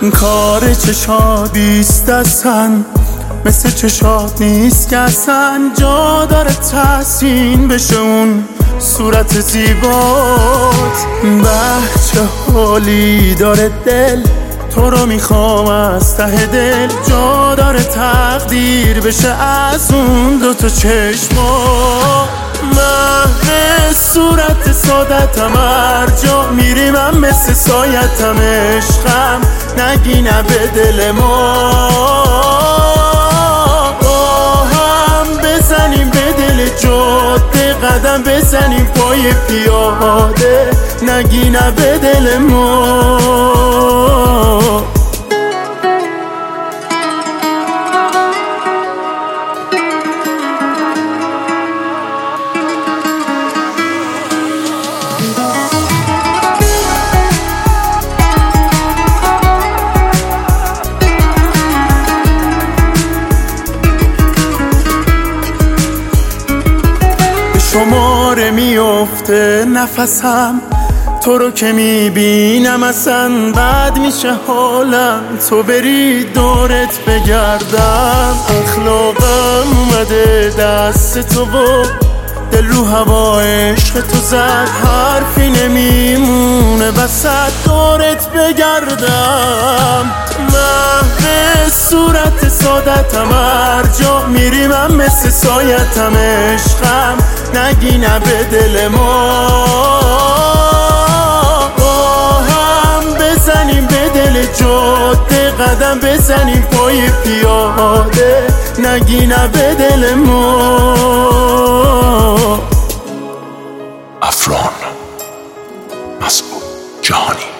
کار چشادیست اصلا، مثل چشاد نیست که اصلا جا داره تحسین بشه اون صورت زیبات. چه حالی داره دل، تو رو میخوام از ته دل، جا داره تقدیر بشه از اون دوتا چشما. محو صورت سادتم، هر جا میری من مثل سایتم، عشقم نگی نه به دل ما. هم بزنیم به دل جاده، قدم بزنیم پای پیاده، نگی نه به دل ما. شماره میفته نفسم، تو رو که میبینم اصلا بد میشه حالم، تو بری دورت بگردم. اخلاقم اومده دست تو و دل رو هوا عشق تو زد، حرفی نمیمونه وسط دورت بگردم. محو صورت سادتم، هر جا میری من مثل سایتم، عشقم نگی نه به دل ما. هم بزنیم به دل جاده، قدم بزنیم پای پیاده، نگی نه به دل ما. افران مسعود جهانی.